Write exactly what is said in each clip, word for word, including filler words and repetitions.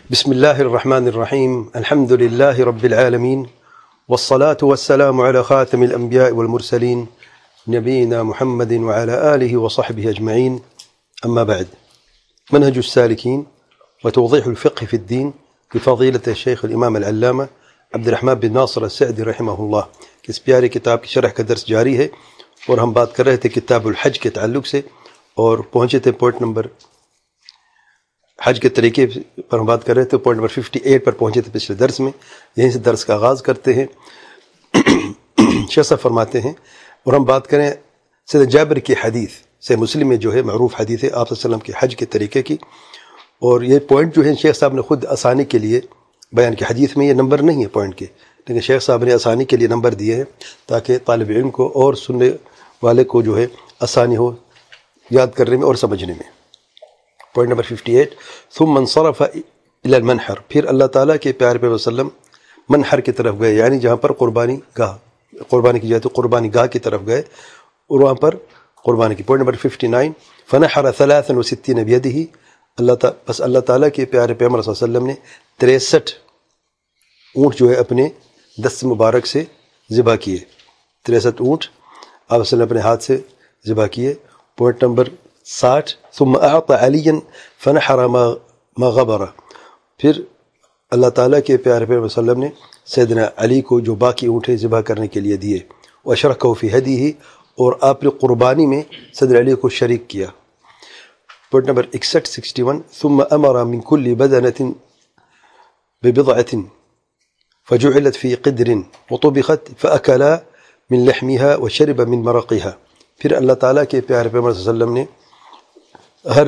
بسم الله الرحمن الرحيم. الحمد لله رب العالمين، والصلاة والسلام على خاتم الأنبياء والمرسلين نبينا محمد وعلى آله وصحبه أجمعين. أما بعد، منهج السالكين وتوضيح الفقه في الدين بفضيلة الشيخ الإمام العلامة عبد الرحمن بن ناصر السعدي رحمہ اللہ. اس پیارے کتاب کی شرح کا درس جاری ہے اور ہم بات کر رہے تھے کتاب الحج کے تعلق سے اور پہنچے تھے پوائنٹ نمبر حج کے طریقے پر ہم بات کر رہے تھے پوائنٹ نمبر اٹھاون پر پہنچے تھے پچھلے درس میں. یہیں سے درس کا آغاز کرتے ہیں. شیخ صاحب فرماتے ہیں اور ہم بات کریں سید جابر کی حدیث سے مسلم میں جو ہے معروف حدیث ہے آپ صلی اللہ علیہ وسلم کے حج کے طریقے کی. اور یہ پوائنٹ جو ہے شیخ صاحب نے خود آسانی کے لیے بیان کی. حدیث میں یہ نمبر نہیں ہے پوائنٹ کے، لیکن شیخ صاحب نے آسانی کے لیے نمبر دیے ہیں تاکہ طالب علم کو اور سننے والے کو جو ہے آسانی ہو یاد کرنے میں اور سمجھنے میں. پوائنٹ نمبر اٹھاون، ثم انصرف الى المنحر، پھر اللہ تعالیٰ کے پیارے پیغمبر صلی اللہ علیہ وسلم منحر کی طرف گئے، یعنی جہاں پر قربانی گاہ قربانی کی جاتی ہے قربانی گاہ کی طرف گئے اور وہاں پر قربانی کی. پوائنٹ نمبر اٹھاون، فنحر ثلاثا وستین بیدہ، اللہ تعالیٰ بس اللہ تعالیٰ کے پیارے پیغمبر صلی اللہ علیہ وسلم نے تریسٹھ اونٹ جو ہے اپنے دست مبارک سے ذبح کیے. تریسٹھ اونٹ آپ صلی اللہ اپنے ہاتھ سے ذبح کیے. پوائنٹ نمبر ساٹھ، ثم اعطى عليا فنحر ما ما غبر، پھر اللہ تعالیٰ کے پیارے پیغمبر صلی اللہ علیہ وسلم نے سیدنا علی کو جو باقی اونٹیں ذبح کرنے کے لیے دیے. واشركه في هديه، اور آپ نے قربانی میں سیدنا علی کو شریک کیا. پوائنٹ نمبر اکسٹھ اکسٹھ، ثم امر من كل بدنة ببضعة فجعلت في قدر وطبخت فأكلا من لحمها وشرب من مرقها، پھر اللہ تعالیٰ کے پیارے پیغمبر صلی اللہ علیہ وسلم نے ہر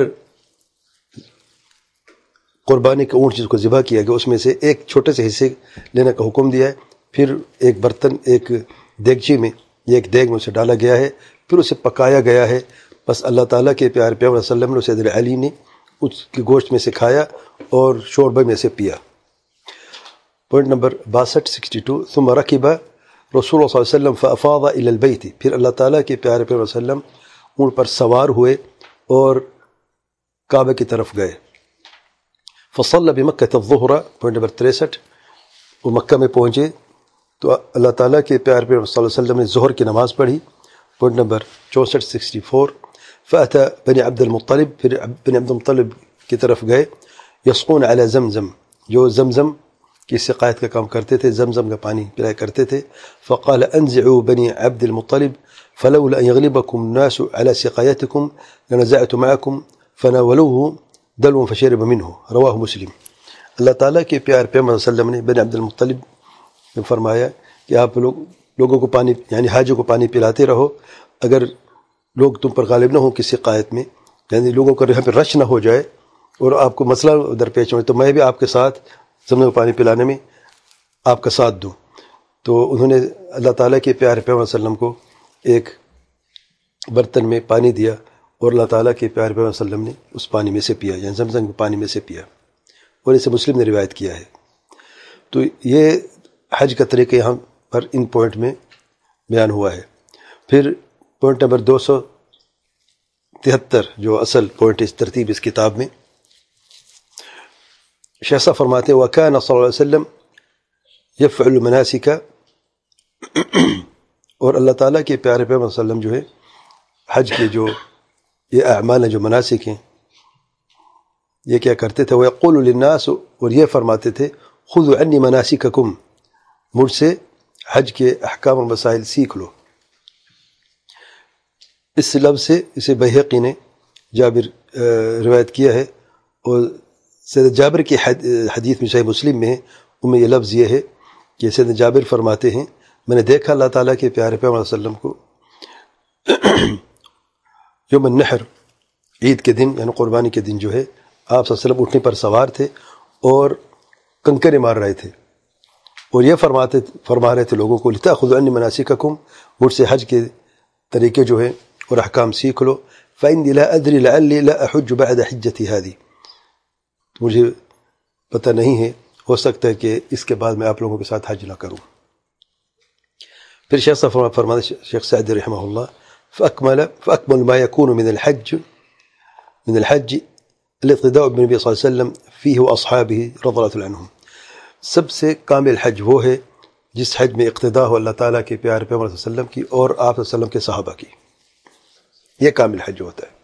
قربانی کا اونٹ جس کو ذبح کیا گیا اس میں سے ایک چھوٹے سے حصے لینے کا حکم دیا ہے. پھر ایک برتن ایک دیگچی میں ایک دیگ میں اسے ڈالا گیا ہے، پھر اسے پکایا گیا ہے. بس اللہ تعالیٰ کے پیارے پیغمبر صلی اللہ علیہ وسلم نے سیدنا علی نے اس کے گوشت میں سے کھایا اور شوربے میں سے پیا. پوائنٹ نمبر باسٹھ سکسٹی ٹو، ثم رکب رسول اللہ صلی اللہ علیہ وسلم فافاض الى البیت، پھر اللہ تعالیٰ کے پیارے پیغمبر صلی اللہ علیہ وسلم اونٹ پر سوار ہوئے اور کعبہ کی طرف گئے. فصلى بمکہ الظہر، پوائنٹ نمبر تریسٹھ، وہ مکہ میں پہنچے تو اللہ تعالیٰ کے پیارے پیغمبر صلی اللہ علیہ وسلم نے ظہر کی نماز پڑھی. پوائنٹ نمبر چونسٹھ سکسٹی فور، فأتى بنی عبد المطلب، پھر بنی عبد المطلب کی طرف گئے. یسقون علی زمزم، جو زمزم کی سقایت کا کام کرتے تھے، زمزم کا پانی پلایا کرتے تھے. فقال انزعوا بنی عبد المطلب فلولا ان يغلبكم الناس على سقايتكم لنزعت معكم فناولوه دلوا فشرب منه، رواہ مسلم. اللہ تعالیٰ کے پیار پیغمبر صلی اللہ علیہ وسلم نے بنی عبد المطلب نے فرمایا کہ آپ لوگ لوگوں کو پانی یعنی حاجوں کو پانی پلاتے رہو، اگر لوگ تم پر غالب نہ ہوں کسی سقایت میں، یعنی لوگوں کو یہاں پہ رش نہ ہو جائے اور آپ کو مسئلہ درپیش ہو تو میں بھی آپ کے ساتھ زمزم کو پانی پلانے میں آپ کا ساتھ دوں. تو انہوں نے اللہ تعالیٰ کے پیارے پیغمبر صلی اللہ علیہ وسلم کو ایک برتن میں پانی دیا اور اللہ تعالیٰ کے پیارے پیغمبر صلی اللہ علیہ وسلم نے اس پانی میں سے پیا، یعنی زمزم کے پانی میں سے پیا، اور اسے مسلم نے روایت کیا ہے. تو یہ حج کا طریقہ یہاں پر ان پوائنٹ میں بیان ہوا ہے. پھر پوائنٹ نمبر دو سو تہتر جو اصل پوائنٹ اس ترتیب اس کتاب میں، شیخ صاحب فرماتے ہیں وَكَانَ صلی اللہ علیہ وسلم يَفْعُلُ الْمَنَاسِكَ، اور اللہ تعالیٰ کے پیارے پیغمبر صلی اللہ علیہ وسلم جو ہے حج کے جو یہ اعمال ہیں جو مناسک ہیں یہ کیا کرتے تھے. وَيَقُولُ لِلنَّاسُ، اور یہ فرماتے تھے خُذُوا عَنِّي مَنَاسِكَكُمْ، مجھ سے حج کے احکام اور مسائل سیکھ لو. اس لفظ سے اسے بیہقی نے جابر روایت کیا ہے، اور سید جابر کی حدیث میں صحیح مسلم میں ہے، ان میں یہ لفظ یہ ہے کہ سید جابر فرماتے ہیں میں نے دیکھا اللہ تعالیٰ کے پیارے پیغمبر صلی اللہ علیہ وسلم کو یوم النحر، عید کے دن یعنی قربانی کے دن جو ہے آپ صلی اللہ علیہ وسلم اٹھنے پر سوار تھے اور کنکریں مار رہے تھے، اور یہ فرماتے فرما رہے تھے لوگوں کو لِتَأْخُذُوا عَنِّي مَنَاسِكَكُمْ، مجھ سے حج کے طریقے جو ہیں اور احکام سیکھ لو. فَإِنِّي لَا أَدْرِي لَعَلِّي لَا أَحُجُّ بَعْدَ حِجَّتِي هَذِهِ، مجھے پتہ نہیں ہے، ہو سکتا ہے کہ اس کے بعد میں آپ لوگوں کے ساتھ حج نہ کروں. پھر شیخ صاحب فرماتے شیخ سعدی رحمہ اللہ فأكمل فأكمل ما يكون من الحج من الحج الاقتداء بالنبي صلى الله عليه وسلم فيه وأصحابه رضي الله عنهم. سب سے کامل حج وہ ہے جس حج میں اقتداء ہو اللہ تعالیٰ کے پیارے پیغمبر صلی اللہ علیہ وسلم کی اور آپ صلی اللہ علیہ وسلم کے صحابہ کی. یہ کامل حج ہوتا ہے.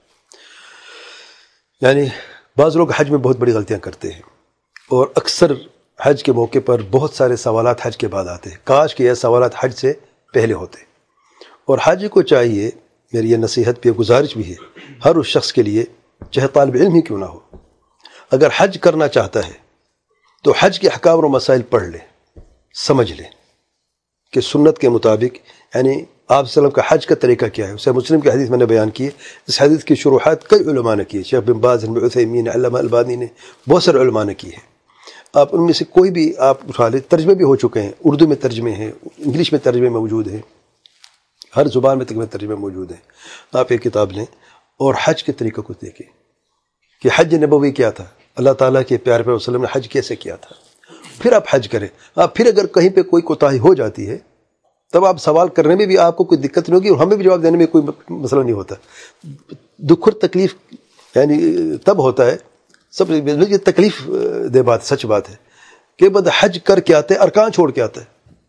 یعنی بعض لوگ حج میں بہت بڑی غلطیاں کرتے ہیں اور اکثر حج کے موقع پر بہت سارے سوالات حج کے بعد آتے ہیں. کاش کہ یہ سوالات حج سے پہلے ہوتے. اور حاجی کو چاہیے، میری یہ نصیحت بھی گزارش بھی ہے ہر اس شخص کے لیے، چاہے طالب علم ہی کیوں نہ ہو، اگر حج کرنا چاہتا ہے تو حج کے احکام اور مسائل پڑھ لے، سمجھ لے کہ سنت کے مطابق یعنی آپ صلی اللہ علیہ وسلم کا حج کا طریقہ کیا ہے. اسے مسلم کی حدیث میں نے بیان کی ہے. اس حدیث کی شروحات کئی علماء نے کی ہے. شیخ بن باز، ابن عثیمین، علامہ البانی نے، بہت سارے علماء نے کی ہے. آپ ان میں سے کوئی بھی آپ اٹھا لیں، ترجمے بھی ہو چکے ہیں، اردو میں ترجمے ہیں، انگلش میں ترجمے موجود ہیں، ہر زبان میں تقریباً ترجمے موجود ہیں. آپ ایک کتاب لیں اور حج کے طریقے کو دیکھیں کہ حج نبوی کیا تھا، اللہ تعالیٰ کے پیارے پیغمبر صلی اللہ علیہ وسلم نے حج کیسے کیا تھا، پھر آپ حج کریں. آپ پھر اگر کہیں پہ کوئی کوتاہی ہو جاتی ہے تب آپ سوال کرنے میں بھی آپ کو کوئی دقت نہیں ہوگی اور ہمیں بھی جواب دینے میں کوئی مسئلہ نہیں ہوتا. دکھ اور تکلیف یعنی تب ہوتا ہے، سب یہ تکلیف دہ بات، سچ بات ہے کہ بد حج کر کے آتے ارکان چھوڑ کے آتا ہے.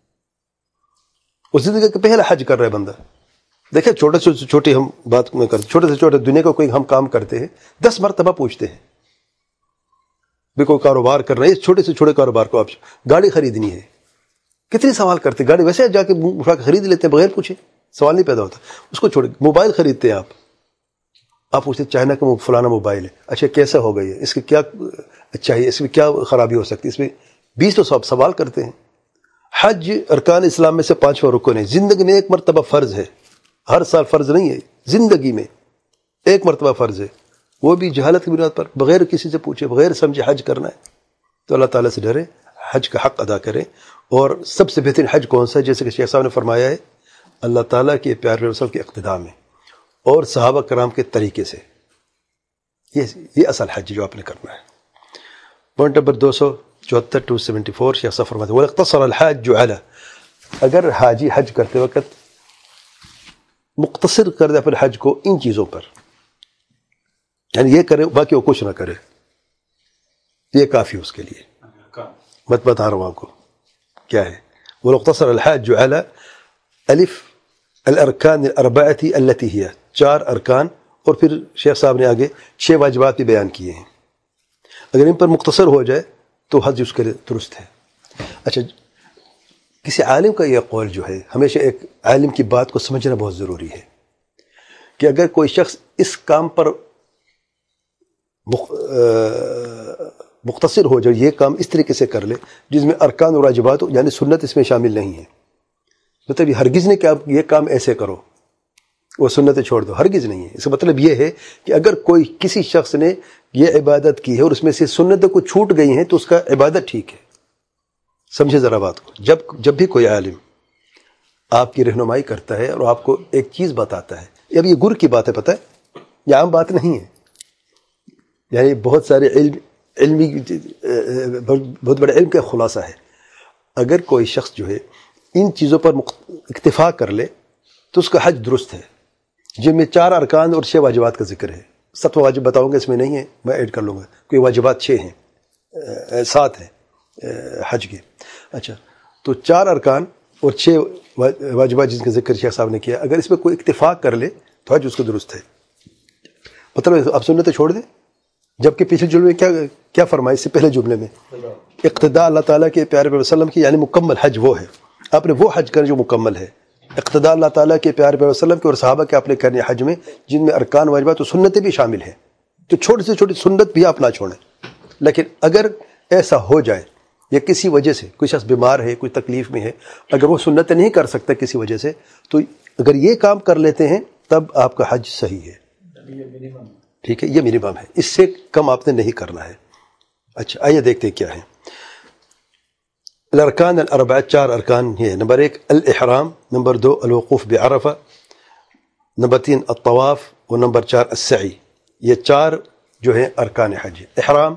اس زندگی کا پہلا حج کر رہا ہے بندہ. دیکھیں چھوٹے سے چھوٹی ہم بات میں کرتے، چھوٹے سے چھوٹے دنیا کا کوئی ہم کام کرتے ہیں دس مرتبہ پوچھتے ہیں بھی کوئی کاروبار کر رہے ہیں، چھوٹے سے چھوٹے کاروبار کو آپ گاڑی خریدنی ہے کتنی سوال کرتے ہیں. گاڑی ویسے جا کے اٹھا کے خرید لیتے ہیں بغیر پوچھے، سوال نہیں پیدا ہوتا. اس کو چھوڑے موبائل خریدتے ہیں آپ آپ پوچھتے چائنا کا فلانا موبائل ہے، اچھا کیسا ہو گئی ہے، اس کی کیا اچھا ہے، اس میں کیا خرابی ہو سکتی ہے، اس میں بیس تو سب سوال کرتے ہیں. حج ارکان اسلام میں سے پانچواں رکن ہے. زندگی میں ایک مرتبہ فرض ہے، ہر سال فرض نہیں ہے، زندگی میں ایک مرتبہ فرض ہے، وہ بھی جہالت کی بنیاد پر بغیر کسی سے پوچھے بغیر سمجھے حج کرنا ہے. تو اللہ تعالیٰ سے ڈرے، حج کا حق ادا کریں. اور سب سے بہترین حج کون سا ہے؟ جیسے کہ شیخ صاحب نے فرمایا ہے اللہ تعالیٰ کے پیارے رسول کے اقتداء میں اور صحابہ کرام کے طریقے سے. یہ یہ اصل حج جو آپ نے کرنا ہے. پوائنٹ نمبر دو سو چوہتر ٹو سیونٹی فور شیخ صاحب فرماتے ہیں وَاقْتَصَرَ الْحَاجُّ عَلَى، اگر حاجی حج کرتے وقت مختصر کر دے اپنے حج کو ان چیزوں پر، یعنی یہ کرے باقی وہ کچھ نہ کرے، یہ کافی اس کے لیے. مت بتا رہا ہوں آپ کو کیا ہے. وَاقْتَصَرَ الْحَاجُّ عَلَى الف الارکان الاربعۃ التي هي، چار ارکان، اور پھر شیخ صاحب نے آگے چھ واجبات بھی بیان کیے ہیں. اگر ان پر مختصر ہو جائے تو حج اس کے لیے درست ہے. اچھا، کسی عالم کا یہ قول جو ہے، ہمیشہ ایک عالم کی بات کو سمجھنا بہت ضروری ہے کہ اگر کوئی شخص اس کام پر مختصر ہو جائے، یہ کام اس طریقے سے کر لے جس میں ارکان اور واجبات ہو، یعنی سنت اس میں شامل نہیں ہے، مطلب یہ ہرگز نہیں کہ آپ یہ کام ایسے کرو وہ سنتیں چھوڑ دو، ہرگز نہیں ہے. اس کا مطلب یہ ہے کہ اگر کوئی کسی شخص نے یہ عبادت کی ہے اور اس میں سے سنتیں کو چھوٹ گئی ہیں تو اس کا عبادت ٹھیک ہے. سمجھے ذرا بات کو. جب جب بھی کوئی عالم آپ کی رہنمائی کرتا ہے اور آپ کو ایک چیز بتاتا ہے، اب یہ گر کی بات ہے، پتہ ہے یہ عام بات نہیں ہے، یعنی بہت سارے علم علمی بہت بڑے علم کا خلاصہ ہے. اگر کوئی شخص جو ہے ان چیزوں پر اکتفا کر لے تو اس کا حج درست ہے، جن میں چار ارکان اور چھ واجبات کا ذکر ہے. سب واجب بتاؤں گا، اس میں نہیں ہے، میں ایڈ کر لوں گا. کوئی واجبات چھ ہیں، سات ہیں حج کے. اچھا، تو چار ارکان اور چھ واجبات جن کا ذکر شیخ صاحب نے کیا، اگر اس میں کوئی اکتفاق کر لے تو حج اس کو درست ہے. مطلب آپ سنتیں چھوڑ دیں. جبکہ پچھلے جملے میں کیا کیا فرمایا؟ اس سے پہلے جملے میں اقتداء اللہ تعالیٰ کے پیارے پیغمبر وسلم کی، یعنی مکمل حج وہ ہے. آپ نے وہ حج کرنا جو مکمل ہے. اقتداء اللہ تعالیٰ کے پیارے پیغمبر وسلم کے اور صحابہ کے آپ نے کرنے حج میں جن میں ارکان واجبات و سنتیں بھی شامل ہیں. تو چھوٹی سے چھوٹی سنت بھی آپ نہ چھوڑیں. لیکن اگر ایسا ہو جائے یا کسی وجہ سے کوئی شخص بیمار ہے، کوئی تکلیف میں ہے، اگر وہ سنتیں نہیں کر سکتا کسی وجہ سے، تو اگر یہ کام کر لیتے ہیں تب آپ کا حج صحیح ہے. ٹھیک ہے، یہ منیمم ہے، اس سے کم آپ نے نہیں کرنا ہے. اچھا، آئیے دیکھتے ہیں کیا ہے. الارکان الاربعہ، چار ارکان یہ ہے. نمبر ایک الاحرام، نمبر دو الوقوف بعرفہ، نمبر تین الطواف، اور نمبر چار السعی. یہ چار جو ہیں ارکان حج. احرام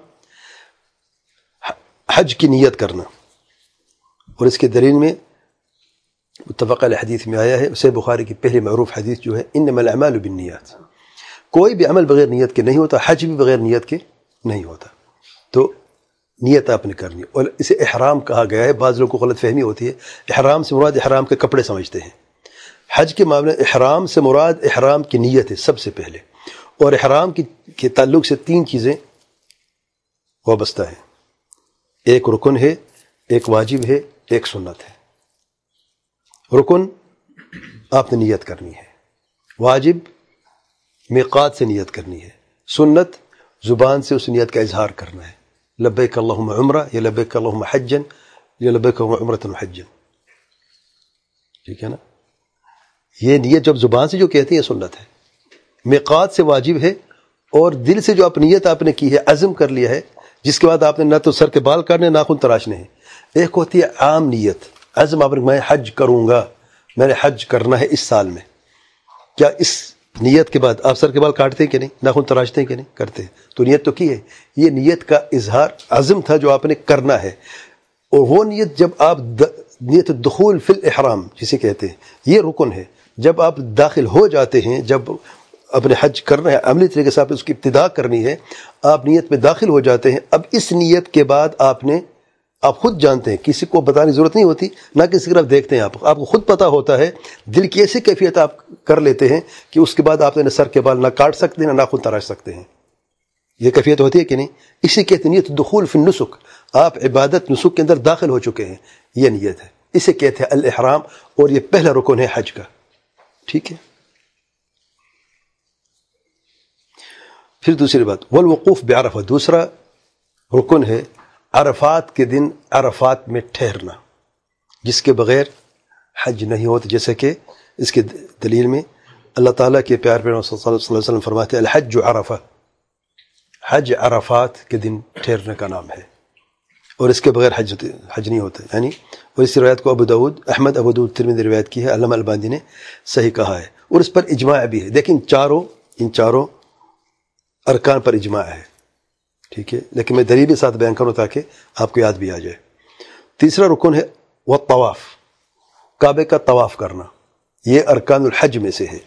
حج کی نیت کرنا، اور اس کے دلیل میں متفق علیہ حدیث میں آیا ہے، صحیح بخاری کی پہلی معروف حدیث جو ہے انما الاعمال بالنیات. کوئی بھی عمل بغیر نیت کے نہیں ہوتا، حج بھی بغیر نیت کے نہیں ہوتا. تو تو نیت آپ نے کرنی. اور اسے احرام کہا گیا ہے. بعض لوگوں کو غلط فہمی ہوتی ہے, احرام سے مراد احرام کے کپڑے سمجھتے ہیں. حج کے معاملے احرام سے مراد احرام کی نیت ہے سب سے پہلے. اور احرام کی کے تعلق سے تین چیزیں وابستہ ہیں. ایک رکن ہے, ایک واجب ہے, ایک سنت ہے. رکن آپ نے نیت کرنی ہے, واجب میقات سے نیت کرنی ہے, سنت زبان سے اس نیت کا اظہار کرنا ہے, لبیک اللہم عمرہ یا لبیک اللہم حجن یا لبیک اللہم عمرۃ حجن. ٹھیک ہے نا, یہ نیت جب زبان سے جو کہتے ہیں یہ سنت ہے. میقات سے واجب ہے, اور دل سے جو آپ نیت آپ نے کی ہے, عزم کر لیا ہے, جس کے بعد آپ نے نہ تو سر کے بال کاٹنے ناخن تراشنے ہیں. ایک ہوتی ہے عام نیت, عزم آپ نے میں حج کروں گا, میں نے حج کرنا ہے اس سال میں. کیا اس نیت کے بعد آپ سر کے بال کاٹتے ہیں کہ نہیں, ناخن تراشتے ہیں کہ نہیں, کرتے ہیں. تو نیت تو کی ہے. یہ نیت کا اظہار عزم تھا جو آپ نے کرنا ہے. اور وہ نیت جب آپ نیت دخول فی الاحرام جسے کہتے ہیں, یہ رکن ہے. جب آپ داخل ہو جاتے ہیں, جب اپنے حج کرنا ہے عملی طریقے سے آپ اس کی ابتدا کرنی ہے, آپ نیت میں داخل ہو جاتے ہیں. اب اس نیت کے بعد آپ نے آپ خود جانتے ہیں, کسی کو بتانے کی ضرورت نہیں ہوتی, نہ کسی کی طرف دیکھتے ہیں, آپ آپ کو خود پتہ ہوتا ہے. دل کی ایسی کیفیت آپ کر لیتے ہیں کہ اس کے بعد آپ نے سر کے بال نہ کاٹ سکتے ہیں نہ ناخن تراش سکتے ہیں. یہ کیفیت ہوتی ہے کہ نہیں؟ اسی کہتے ہیں نیت دخول فی النسک. آپ عبادت نسک کے اندر داخل ہو چکے ہیں, یہ نیت ہے. اسے کہتے ہیں الاحرام, اور یہ پہلا رکن ہے حج کا. ٹھیک ہے. پھر دوسری بات والوقوف بعرفہ, دوسرا رکن ہے عرفات کے دن عرفات میں ٹھہرنا, جس کے بغیر حج نہیں ہوتا. جیسے کہ اس کے دلیل میں اللہ تعالیٰ کے پیار پیغمبر صلی اللہ علیہ وسلم فرماتے ہیں الحج عرفہ, حج عرفات کے دن ٹھہرنے کا نام ہے, اور اس کے بغیر حج حج نہیں ہوتا. یعنی اور اس روایت کو ابو داؤد احمد ابو داؤد ترمذی نے روایت کی ہے, علامہ البانی نے صحیح کہا ہے, اور اس پر اجماع بھی ہے. لیکن چاروں ان چاروں ارکان پر اجماع ہے. ٹھیک ہے, لیکن میں دلیل کے ساتھ بیان کروں تاکہ آپ کو یاد بھی آ جائے. تیسرا رکن ہے والطواف, کعبے کا طواف کرنا, یہ ارکان الحج میں سے ہے.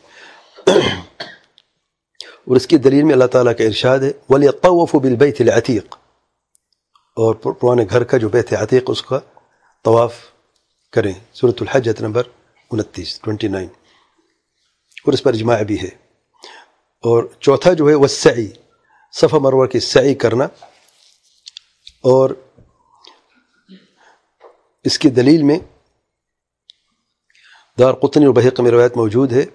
اور اس کی دلیل میں اللہ تعالیٰ کا ارشاد ہے وَلْيَطَّوَّفُوا بِالْبَيْتِ الْعَتِيقِ, اور پرانے گھر کا جو بیت عتیق اس کا طواف کریں. سورۃ الحج آیت نمبر انتیس ٹوینٹی نائن, اور اس پر اجماع بھی ہے. اور چوتھا جو ہے والسعی, صفا مروہ کی سعی کرنا, اور اس کی دلیل میں دار قطنی اور بحیقی میں روایت موجود ہے.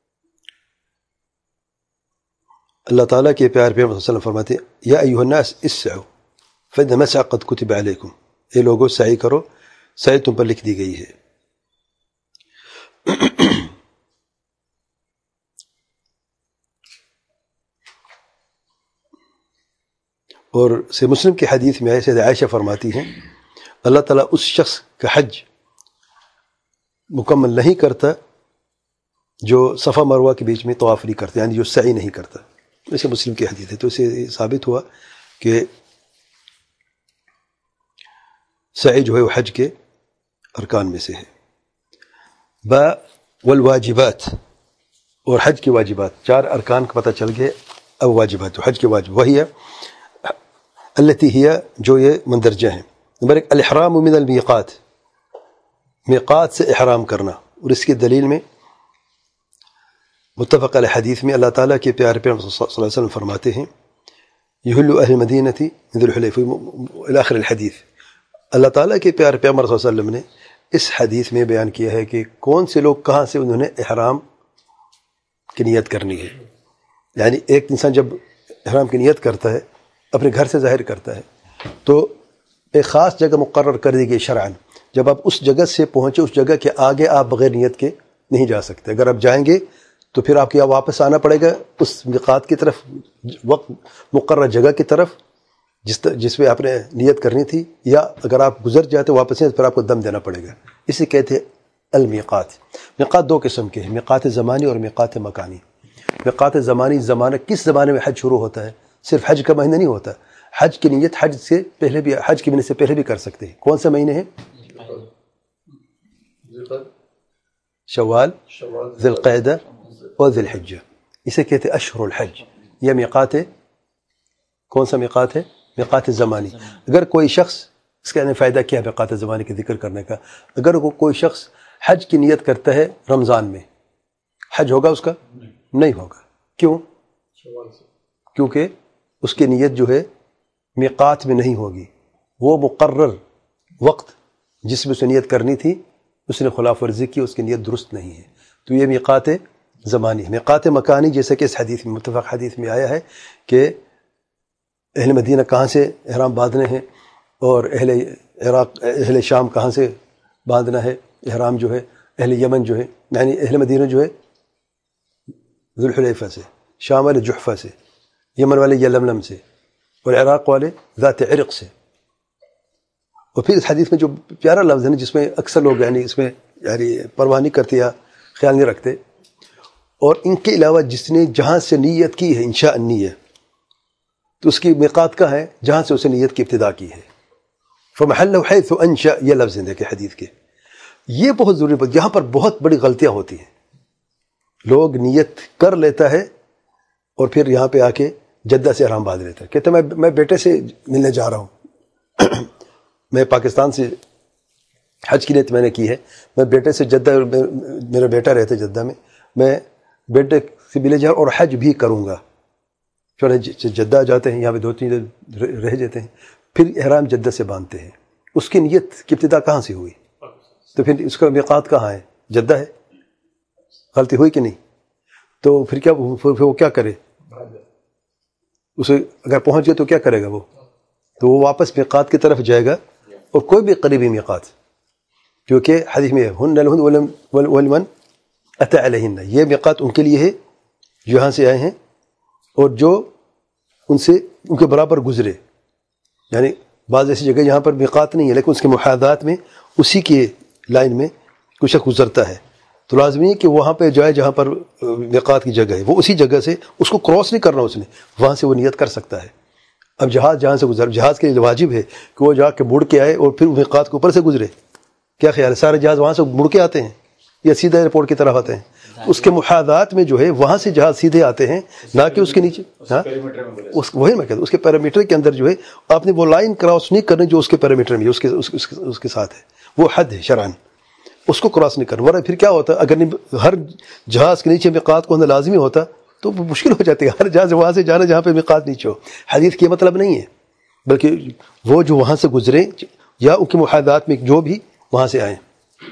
اللہ تعالیٰ کے پیار پیغمبر صلی اللہ علیہ وسلم فرماتے ہیں یا ایھا الناس اسعوا فإن المسعى قد كتب علیکم, اے لوگوں سعی کرو, سعی تم پر لکھ دی گئی ہے. اور سے مسلم کی حدیث میں ایسے عائشہ فرماتی ہیں اللہ تعالیٰ اس شخص کا حج مکمل نہیں کرتا جو صفا مروہ کے بیچ میں طواف نہیں کرتا, یعنی جو سعی نہیں کرتا. ایسے مسلم کی حدیث ہے. تو اسے ثابت ہوا کہ سعی جو ہے وہ حج کے ارکان میں سے ہے. با والواجبات, اور حج کے واجبات, چار ارکان کا پتہ چل گئے. اب واجبات حج کے واجب وہی ہے التي هي جو یہ مندرجہ ہیں. نمبر ایک الاحرام من المیقات, میقات سے احرام کرنا, اور اس کی دلیل میں متفق علیہ حدیث میں اللہ تعالیٰ کے پیارے پیغمبر صلی اللہ علیہ وسلم فرماتے ہیں یحل اہل المدینہ من ذی الحلیفہ الی آخر الحدیث. اللہ تعالیٰ کے پیارے پیغمبر صلی اللہ علیہ وسلم نے اس حدیث میں بیان کیا ہے کہ کون سے لوگ کہاں سے انہوں نے احرام کی نیت کرنی ہے. یعنی ایک انسان جب احرام کی نیت کرتا ہے اپنے گھر سے ظاہر کرتا ہے تو ایک خاص جگہ مقرر کر دی گئی شرعاً. جب آپ اس جگہ سے پہنچے, اس جگہ کے آگے آپ بغیر نیت کے نہیں جا سکتے. اگر آپ جائیں گے تو پھر آپ کو یا واپس آنا پڑے گا اس میقات کی طرف, وقت مقرر جگہ کی طرف جس جس میں آپ نے نیت کرنی تھی, یا اگر آپ گزر جاتے واپس ہیں تو پھر آپ کو دم دینا پڑے گا. اسے کہتے ہیں المیقات. میقات دو قسم کے ہیں, میقات زمانی اور میقات مکانی. میقات زمانی, زمانہ کس زمانے میں حج شروع ہوتا ہے, صرف حج کا مہینہ نہیں ہوتا. حج کی نیت حج سے پہلے بھی, حج کے مہینے سے پہلے بھی کر سکتے ہیں. کون سے مہینے ہیں؟ شوال, ذی القعدہ اور ذی الحجہ. اسے کہتے ہیں اشہر الحج. یہ میقات ہے, کون سا میقات ہے؟ میقات زمانی. اگر کوئی شخص, اس کا فائدہ کیا ہے میقات زمانی کے ذکر کرنے کا, اگر وہ کوئی شخص حج کی نیت کرتا ہے رمضان میں, حج ہوگا اس کا؟ نہیں ہوگا. کیوں؟ کیونکہ اس کی نیت جو ہے میقات میں نہیں ہوگی. وہ مقرر وقت جس میں اسے نیت کرنی تھی اس نے خلاف ورزی کی, اس کی نیت درست نہیں ہے. تو یہ میقات زمانی. میقات مکانی جیسے کہ اس حدیث میں, متفق حدیث میں آیا ہے کہ اہل مدینہ کہاں سے احرام باندھنے ہیں اور اہل عراق اہل شام کہاں سے باندھنا ہے احرام جو ہے, اہل یمن جو ہے, یعنی اہل مدینہ جو ہے ذوالحلیفہ سے, شام والے جحفہ سے, یمن والے یلملم سے, اور عراق والے ذات عرق سے. اور پھر اس حدیث میں جو پیارا لفظ ہے نا, جس میں اکثر لوگ یعنی اس میں یعنی پرواہ نہیں کرتے یا خیال نہیں رکھتے, اور ان کے علاوہ جس نے جہاں سے نیت کی ہے انشاء النیہ, تو اس کی میقات کہاں ہے؟ جہاں سے اسے نیت کی ابتدا کی ہے. فمحلہ حیث انشأ, یہ لفظ ہیں دیکھیں حدیث کے. یہ بہت ضروری بات, یہاں پر بہت بڑی غلطیاں ہوتی ہیں. لوگ نیت کر لیتا ہے اور پھر یہاں پہ آ کے جدہ سے احرام باندھ لیتا ہے, کہتا ہے میں میں بیٹے سے ملنے جا رہا ہوں, میں پاکستان سے حج کی نیت میں نے کی ہے, میں بیٹے سے جدہ, میرا بیٹا رہتا ہے جدہ میں, میں بیٹے سے ملے جا اور حج بھی کروں گا. پھر جدہ جاتے ہیں, یہاں پہ دو تین دن رہ جاتے ہیں, پھر احرام جدہ سے باندھتے ہیں. اس کی نیت کی ابتدا کہاں سے ہوئی؟ تو پھر اس کا میقات کہاں ہے؟ جدہ ہے. غلطی ہوئی کہ نہیں؟ تو پھر کیا پھر وہ کیا کرے؟ اسے اگر پہنچ گیا تو کیا کرے گا وہ؟ تو وہ واپس میقات کی طرف جائے گا, اور کوئی بھی قریبی میقات, کیونکہ حدیث میں ہن لہن ولمن اتی علیہن, یہ میقات ان کے لیے ہے جو یہاں سے آئے ہیں اور جو ان سے ان کے برابر گزرے. یعنی بعض ایسی جگہ یہاں پر میقات نہیں ہے لیکن اس کے محاذات میں اسی کے لائن میں کچھ شخص گزرتا ہے, تو لازمی ہے کہ وہاں پہ جائے جہاں پر میقات کی جگہ ہے, وہ اسی جگہ سے اس کو کراس نہیں کرنا اس نے, وہاں سے وہ نیت کر سکتا ہے. اب جہاز جہاں سے گزر, جہاز کے لیے واجب ہے کہ وہ جا کے مڑ کے آئے اور پھر میقات کے اوپر سے گزرے. کیا خیال ہے؟ سارے جہاز وہاں سے مڑ کے آتے ہیں یا سیدھا ایئرپورٹ کی طرف آتے ہیں؟ اس کے محاذات میں جو ہے وہاں سے جہاز سیدھے آتے ہیں, نہ کہ اس کے نیچے. ہاں اس وہی میں کہتا ہوں, اس کے پیرامیٹر کے اندر جو ہے آپ نے وہ لائن کراس نہیں کرنی جو اس کے پیرامیٹر میں اس کے اس کے ساتھ ہے, وہ حد ہے شرعاً, اس کو کراس نہیں کرنا. ورنہ پھر کیا ہوتا, اگر ہر جہاز کے نیچے میقات کو ہونا لازمی ہوتا تو مشکل ہو جاتی ہے. ہر جہاز وہاں سے جانا جہاں پہ میقات نیچے ہو. حدیث کی مطلب نہیں ہے, بلکہ وہ جو وہاں سے گزرے یا ان کے محاذات میں جو بھی وہاں سے آئیں.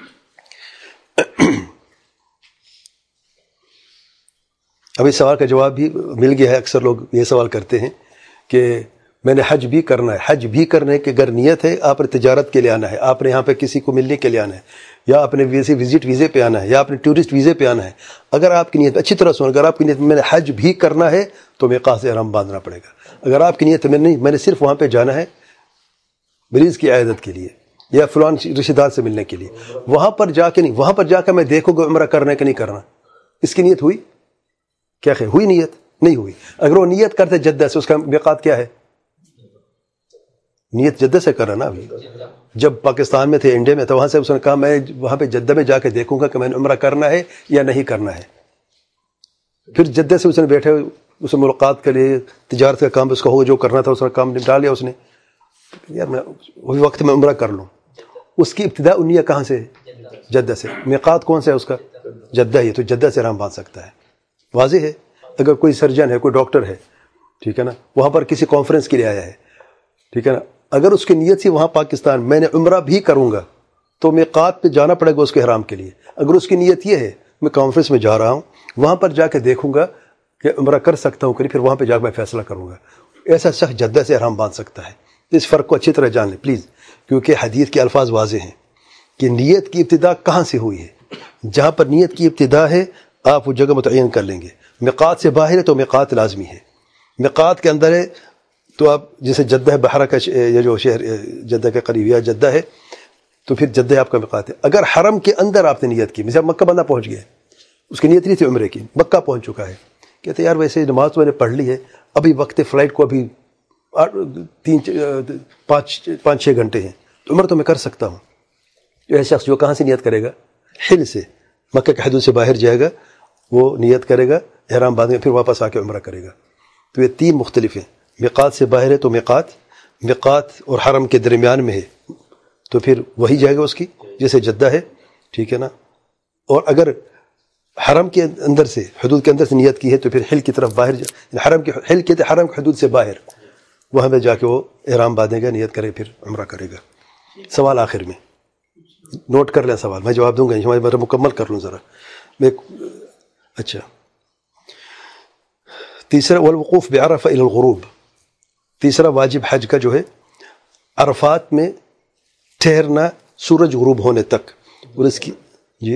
اب اس سوال کا جواب بھی مل گیا ہے. اکثر لوگ یہ سوال کرتے ہیں کہ میں نے حج بھی کرنا ہے, حج بھی کرنے کی اگر نیت ہے, آپ نے تجارت کے لیے آنا ہے, آپ نے یہاں پہ کسی کو ملنے کے لیے آنا ہے, یا آپ نے ویزے وزٹ ویزے پہ آنا ہے, یا آپ نے ٹورسٹ ویزے پہ آنا ہے, اگر آپ کی نیت اچھی طرح سن, اگر آپ کی نیت میں نے حج بھی کرنا ہے تو میقات سے احرام باندھنا پڑے گا. اگر آپ کی نیت میں نہیں, میں نے صرف وہاں پہ جانا ہے مریض کی عیادت کے لیے یا فلان رشتہ دار سے ملنے کے لیے, وہاں پر جا کے نہیں, وہاں پر جا کے میں دیکھوں گا عمرہ کرنا کہ نہیں کرنا, اس کی نیت ہوئی؟ کیا خیر ہوئی؟ نیت نہیں ہوئی. اگر وہ نیت کرتے جدہ سے, اس کا میقات کیا ہے؟ نیت جدہ سے کرنا نا. ابھی جب پاکستان میں تھے, انڈیا میں, تو وہاں سے اس نے کہا میں وہاں پہ جدہ میں جا کے دیکھوں گا کہ میں نے عمرہ کرنا ہے یا نہیں کرنا ہے. پھر جدہ سے اس نے بیٹھے اس ملاقات کے لیے, تجارت کا کام اس کا ہوگا, جو کرنا تھا اس کا کام نپٹا لیا اس نے, یار میں وہی وقت میں عمرہ کر لوں. اس کی ابتداء النیہ کہاں سے؟ جدہ سے. میقات کون سا ہے اس کا؟ جدہ ہی, تو جدہ سے احرام باندھ سکتا ہے. واضح ہے. اگر کوئی سرجن ہے, کوئی ڈاکٹر ہے, ٹھیک ہے نا, وہاں پر کسی کانفرنس کے لیے آیا ہے, ٹھیک ہے نا, اگر اس کی نیت سی وہاں پاکستان میں نے عمرہ بھی کروں گا تو میقات پہ جانا پڑے گا اس کے احرام کے لیے. اگر اس کی نیت یہ ہے میں کانفرنس میں جا رہا ہوں, وہاں پر جا کے دیکھوں گا کہ عمرہ کر سکتا ہوں کہ نہیں, پھر وہاں پہ جا کے میں فیصلہ کروں گا, ایسا شخص جدہ سے احرام باندھ سکتا ہے. اس فرق کو اچھی طرح جان لیں پلیز, کیونکہ حدیث کے الفاظ واضح ہیں کہ نیت کی ابتدا کہاں سے ہوئی ہے. جہاں پر نیت کی ابتدا ہے آپ وہ جگہ متعین کر لیں گے. میقات سے باہر ہے تو میقات لازمی ہے. میقات کے اندر ہے تو آپ جیسے جدہ ہے, بحرہ کا یہ جو شہر جدہ کے قریب یا جدہ ہے, تو پھر جدہ آپ کا میقات ہے. اگر حرم کے اندر آپ نے نیت کی, مثلا مکہ بندہ پہنچ گیا, اس کی نیت نہیں تھی عمرے کی, مکہ پہنچ چکا ہے, کہتے یار ویسے نماز تو میں نے پڑھ لی ہے, ابھی وقت فلائٹ کو ابھی تین پانچ پانچ چھ گھنٹے ہیں, تو عمر تو میں کر سکتا ہوں. ایسا شخص جو کہاں سے نیت کرے گا؟ حل سے, مکہ کے حدود سے باہر جائے گا, وہ نیت کرے گا, احرام باندھے, پھر واپس آ کے عمرہ کرے گا. تو یہ تین مختلف ہیں. میقات سے باہر ہے تو میقات, میقات اور حرم کے درمیان میں ہے تو پھر وہی جائے گا اس کی، جیسے جدہ ہے، ٹھیک ہے نا. اور اگر حرم کے اندر سے، حدود کے اندر سے نیت کی ہے تو پھر حل کی طرف باہر جا، حرم کے حل کے حرم کی حدود سے باہر وہاں پہ جا کے وہ احرام باندھے گا، نیت کرے، پھر عمرہ کرے گا. سوال آخر میں نوٹ کر لیں، سوال میں جواب دوں گا، میں مکمل کر لوں ذرا میں. اچھا، تیسرا والوقوف بعرفہ الی الغروب، تیسرا واجب حج کا جو ہے عرفات میں ٹھہرنا سورج غروب ہونے تک. اور اس کی جی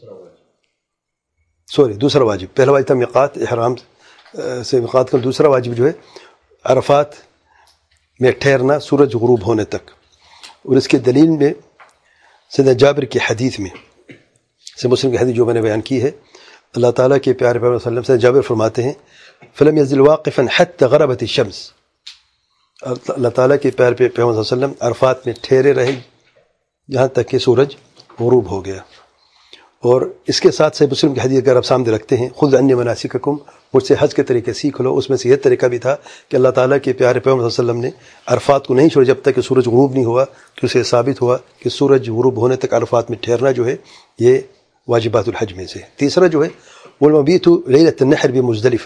سوری دوسرا واجب، پہلا واجب تھا میقات، احرام سے میقات کا. دوسرا واجب جو ہے عرفات میں ٹھہرنا سورج غروب ہونے تک. اور اس کے دلیل میں سیدنا جابر کی حدیث میں سے مسلم کی حدیث جو میں نے بیان کی ہے، اللہ تعالیٰ کے پیارے پیغمبر صلی اللہ علیہ وسلم سے جابر فرماتے ہیں فلم يزل واقفا حتى غربت الشمس، اللہ تعالیٰ کے پیارے پیغمبر صلی اللہ علیہ وسلم عرفات میں ٹھہرے رہے یہاں تک کہ سورج غروب ہو گیا. اور اس کے ساتھ سے مسلم کی حدیث اگر آپ سامنے رکھتے ہیں خذ عنی مناسککم، مجھ سے حج کے طریقے سیکھ لو. اس میں سے یہ طریقہ بھی تھا کہ اللہ تعالیٰ کے پیارے پیغمبر صلی اللہ علیہ وسلم نے عرفات کو نہیں چھوڑا جب تک کہ سورج غروب نہیں ہوا، کہ اسے ثابت ہوا کہ سورج غروب ہونے تک عرفات میں ٹھہرنا جو ہے یہ واجبات الحج میں سے. تیسرا جو ہے والمبیت لیلۃ النحر بمزدلفہ،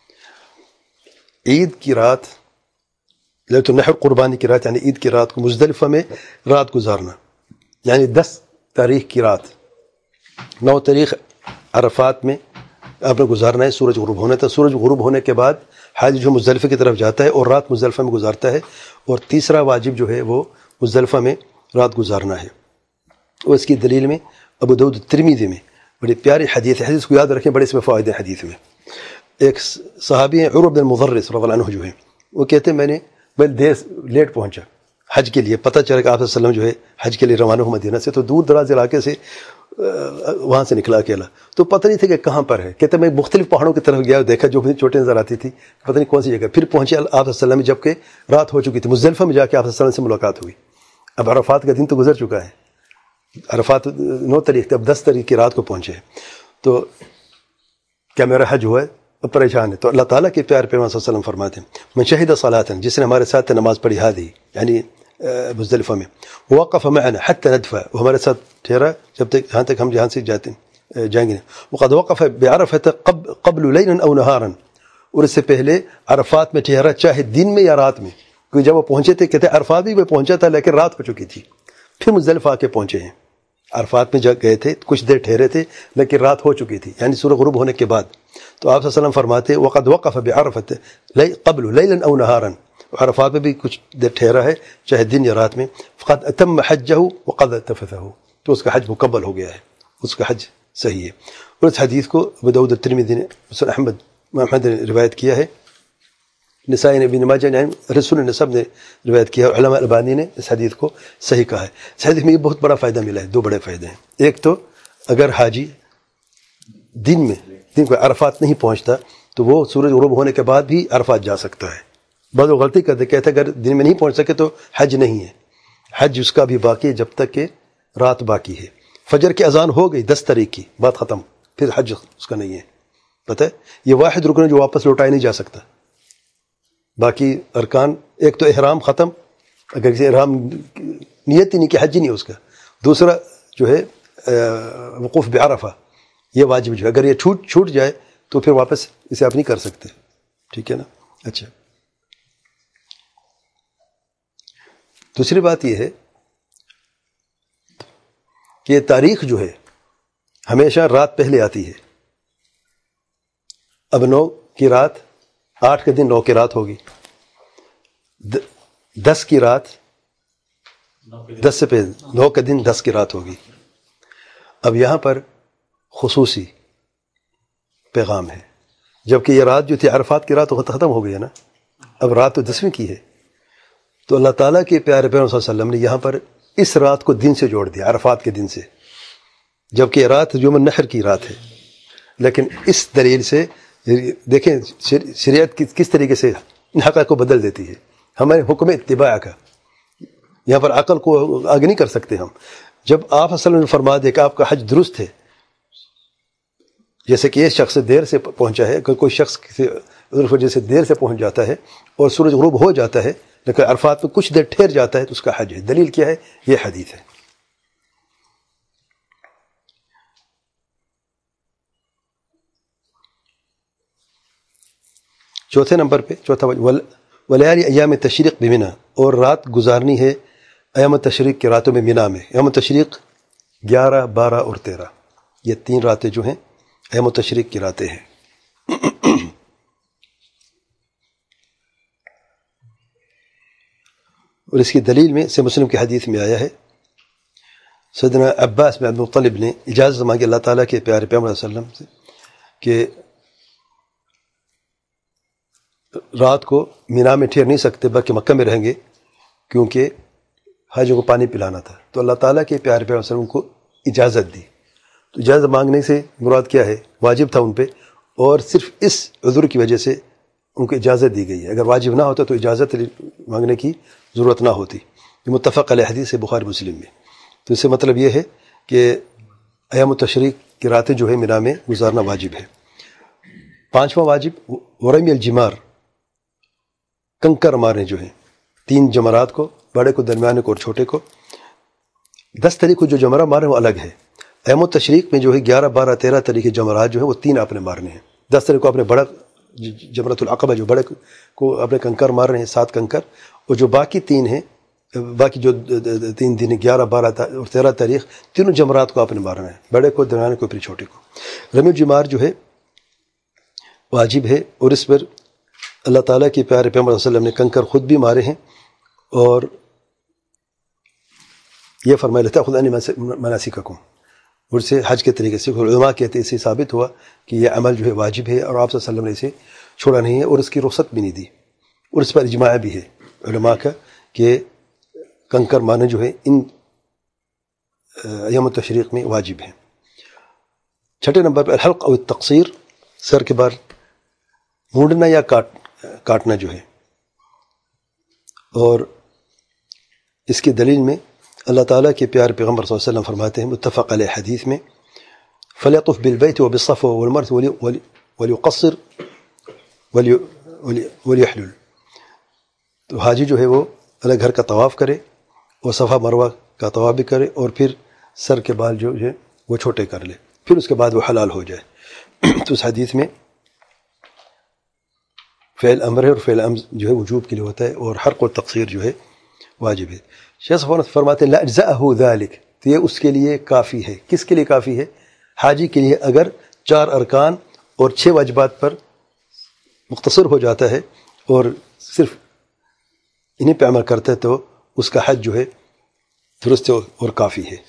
عید کی رات، لیلۃ النحر قربانی کی رات یعنی عید کی رات کو مزدلفہ میں رات گزارنا، یعنی دس تاریخ کی رات، نو تاریخ عرفات میں آپ نے گزارنا ہے سورج غروب ہونے تک. سورج غروب ہونے کے بعد حاج جو مزدلفہ کی طرف جاتا ہے اور رات مزدلفہ میں گزارتا ہے. اور تیسرا واجب جو ہے وہ مزدلفہ میں رات گزارنا ہے. اور اس کی دلیل میں ابو داؤد ترمذی میں بڑی پیاری حدیث ہے، حدیث کو یاد رکھیں، بڑے اس میں فوائد ہیں حدیث میں. ایک صحابی ہیں عروہ بن المضرس رضی اللہ عنہ جو ہے، وہ کہتے ہیں میں نے بڑی دیر لیٹ پہنچا حج کے لیے، پتہ چلا کہ آپ صلی اللہ علیہ وسلم جو ہے حج کے لیے روانہ ہو مدینہ سے، تو دور دراز علاقے سے وہاں سے نکلا اکیلا، تو پتہ نہیں تھا کہ کہاں پر ہے. کہتے میں مختلف پہاڑوں کی طرف گیا، دیکھا جو بھی چوٹیں نظر آتی تھی، پتہ نہیں کون سی جگہ. پھر پہنچے آپ صلی اللہ علیہ وسلم جب کہ رات ہو چکی تھی، مزدلفہ میں جا کے آپ صلی اللہ علیہ وسلم سے ملاقات ہوئی. اب عرفات کا دن تو گزر چکا ہے، عرفات نو تاریخ تھے، اب دس تاریخ کی رات کو پہنچے. تو کیا میرا حج ہوا ہے؟ اب پریشان ہے. تو اللہ تعالیٰ کے پیارے پیغمبر صلی اللہ علیہ وسلم فرماتے ہیں من شہد صلاۃ، جس نے ہمارے ساتھ نماز پڑھی ہادی یعنی مزدلفہ میں، وقف معنا حتى ندفع، وہ ہمارے ساتھ ٹھہرا جب تک جہاں تک ہم جہاں سے جاتے جائیں گے. وقد وقف بعرفة قبل ليلا او نهارا، اور اس سے پہلے عرفات میں ٹھہرا چاہے دن میں یا رات میں، کیونکہ جب وہ پہنچے تھے کہتے عرفات بھی وہ پہنچا تھا لیکن رات ہو چکی تھی. پھر مزدلفہ آ کے پہنچے ہیں، عرفات میں جا گئے تھے، کچھ دیر ٹھہرے تھے لیکن رات ہو چکی تھی یعنی سورج غروب ہونے کے بعد. تو آپ صلی اللہ علیہ وسلم فرماتے وقد وقف بعرفة قبل ليلا او نهارا، عرفات میں بھی کچھ دیر ٹھہرا ہے چاہے دن یا رات میں. فقد اتم حجہ وقد تفثہ، تو اس کا حج مکمل ہو گیا ہے، اس کا حج صحیح ہے. اور اس حدیث کو ابو داؤد الترمذی نے، مسند احمد احمد نے روایت کیا ہے، نسائی نے، ابن ماجہ نے، رسول النسب نے روایت کیا ہے، علامہ البانی نے اس حدیث کو صحیح کہا ہے. اس حدیث میں یہ بہت بڑا فائدہ ملا ہے، دو بڑے فائدے ہیں. ایک تو اگر حاجی دن میں دن کو عرفات نہیں پہنچتا تو وہ سورج غروب ہونے کے بعد بھی عرفات جا سکتا ہے. بعض وہ غلطی کرتے، کہتے اگر دن میں نہیں پہنچ سکے تو حج نہیں ہے. حج اس کا بھی باقی ہے جب تک کہ رات باقی ہے. فجر کی اذان ہو گئی دس تاریخ کی، بات ختم، پھر حج اس کا نہیں ہے. پتہ ہے یہ واحد رکن ہے جو واپس لوٹایا نہیں جا سکتا. باقی ارکان، ایک تو احرام ختم، اگر کسی احرام نیت ہی نہیں کہ حج ہی نہیں اس کا. دوسرا جو ہے وقوف بعرفہ، یہ واجب جو ہے اگر یہ چھوٹ چھوٹ جائے تو پھر واپس اسے آپ نہیں کر سکتے. ٹھیک ہے نا. اچھا، دوسری بات یہ ہے کہ تاریخ جو ہے ہمیشہ رات پہلے آتی ہے. اب نو کی رات، آٹھ کے دن نو کی رات ہوگی، دس کی رات دس سے پہلے نو کے دن دس کی رات ہوگی. اب یہاں پر خصوصی پیغام ہے، جبکہ یہ رات جو تھی عرفات کی رات تو ختم ہو گئی ہے نا، اب رات تو دسویں کی ہے. تو اللہ تعالیٰ کے پیارے پیغمبر صلی اللہ علیہ وسلم نے یہاں پر اس رات کو دن سے جوڑ دیا، عرفات کے دن سے، جبکہ یہ رات یوم النحر کی رات ہے. لیکن اس دلیل سے دیکھیں شریعت کس طریقے سے حقائق کو بدل دیتی ہے. ہمارے حکم اتباع کا، یہاں پر عقل کو آگے نہیں کر سکتے ہم. جب آپ صلی اللہ علیہ وسلم نے فرما دیا کہ آپ کا حج درست ہے، جیسے کہ یہ شخص دیر سے پہنچا ہے، اگر کوئی شخص کسی وجہ سے دیر سے پہنچ جاتا ہے اور سورج غروب ہو جاتا ہے لیکن عرفات میں کچھ دیر ٹھہر جاتا ہے تو اس کا حج ہے. دلیل کیا ہے؟ یہ حدیث ہے. چوتھے نمبر پہ چوتھا ولیالی ایام تشریق بمنا، اور رات گزارنی ہے ایام تشریق کی راتوں میں مینا میں. ایام تشریق گیارہ بارہ اور تیرہ، یہ تین راتیں جو ہیں ایام تشریق کی راتیں ہیں. اور اس کی دلیل میں سے مسلم کی حدیث میں آیا ہے، سیدنا عباس بن عبد المطلب نے اجازت مانگی اللہ تعالیٰ کے پیارے پیغمبر صلی اللہ علیہ وسلم سے کہ رات کو مینا میں ٹھہر نہیں سکتے بلکہ مکہ میں رہیں گے، کیونکہ حاجیوں کو پانی پلانا تھا. تو اللہ تعالیٰ کے پیارے پیغمبر صلی اللہ علیہ وسلم کو اجازت دی. تو اجازت مانگنے سے مراد کیا ہے؟ واجب تھا ان پہ، اور صرف اس عذر کی وجہ سے ان کو اجازت دی گئی ہے. اگر واجب نہ ہوتا تو اجازت مانگنے کی ضرورت نہ ہوتی. یہ متفق علیہ حدیث ہے بخاری مسلم میں. تو اس سے مطلب یہ ہے کہ ایام التشریق کی راتیں جو ہے مینا میں گزارنا واجب ہے. پانچواں واجب ورمی الجمار، کنکر مارنے جو ہیں، تین جمرات کو، بڑے کو، درمیانے کو اور چھوٹے کو. دس طریق کو جو جمرہ مارے وہ الگ ہے. ایام التشریق میں جو ہے گیارہ بارہ تیرہ طریقے جمرات جو ہیں وہ تین آپ نے مارنے ہیں. دس طریق کو آپ نے بڑا جمرۃ العقبہ جو بڑے کو اپنے کنکر مار رہے ہیں، سات کنکر، اور جو باقی تین ہیں، باقی جو تین دن گیارہ بارہ اور تیرہ تاریخ، تینوں جمرات کو آپ نے مارنا ہے، بڑے کو، درمیانے کو، پھر چھوٹے کو. رمی الجمار جو ہے واجب ہے، اور اس پر اللہ تعالیٰ کے پیارے پیغمبر صلی اللہ علیہ وسلم نے کنکر خود بھی مارے ہیں، اور یہ فرمایا لیتا خدا نے مناسککم، اور سے حج کے طریقے سے علماء کہتے ہیں اس سے ثابت ہوا کہ یہ عمل جو ہے واجب ہے، اور آپ صلی اللہ علیہ وسلم نے اسے چھوڑا نہیں ہے اور اس کی رخصت بھی نہیں دی. اور اس پر اجماع بھی ہے علماء کا کہ کنکر مارنا جو ہے ان ایام التشریق میں واجب ہے. چھٹے نمبر پر الحلق او التقصیر، سر کے بار مونڈنا یا کاٹ کاٹنا جو ہے. اور اس کی دلیل میں اللہ تعالیٰ کے پیارے پیغمبر صلی اللہ علیہ وسلم فرماتے ہیں متفق علیہ حدیث میں، فلیطف بالبیت وبالصفا والمروہ ولیقصر ولیحلل. تو حاجی جو ہے وہ اللہ گھر کا طواف کرے اور صفا مروہ کا طواف بھی کرے، اور پھر سر کے بال جو ہے وہ چھوٹے کر لے، پھر اس کے بعد وہ حلال ہو جائے. تو اس حدیث میں فعل امر ہے، اور فعل امر جو ہے وجوب کے لیے ہوتا ہے، اور حلق و تقصیر جو ہے واجب ہے. شیخ صفوان فرماتے ہیں لأجزأہ ذالک، تو یہ اس کے لیے کافی ہے. کس کے لیے کافی ہے؟ حاجی کے لیے. اگر چار ارکان اور چھ واجبات پر مختصر ہو جاتا ہے اور صرف انہیں پہ عمل کرتا ہے تو اس کا حج جو ہے درست اور کافی ہے.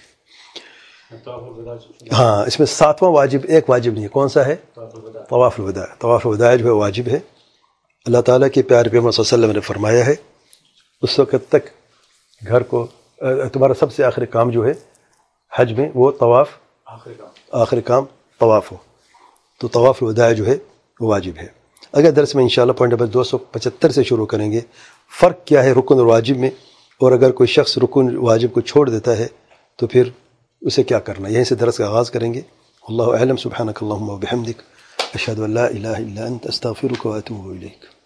ہاں، اس میں ساتواں واجب ایک واجب نہیں ہے. کون سا ہے؟ طواف الوداع. طواف الوداع جو ہے واجب ہے. اللہ تعالیٰ کے پیارے پیغمبر صلی اللہ علیہ وسلم نے فرمایا ہے اس وقت تک گھر کو تمہارا سب سے آخری کام جو ہے حج میں وہ طواف، آخری کام طواف ہو. تو طواف الوداع جو ہے وہ واجب ہے. اگر درس میں انشاءاللہ پوائنٹ نمبر دو سو پچہتر سے شروع کریں گے، فرق کیا ہے رکن اور واجب میں، اور اگر کوئی شخص رکن واجب کو چھوڑ دیتا ہے تو پھر اسے کیا کرنا. یہیں سے درس کا آغاز کریں گے. اللہ اعلم. سبحانک اللہم و بحمدک، اشہد ان لا الہ الا انت، استغفرک و اتوب الیک.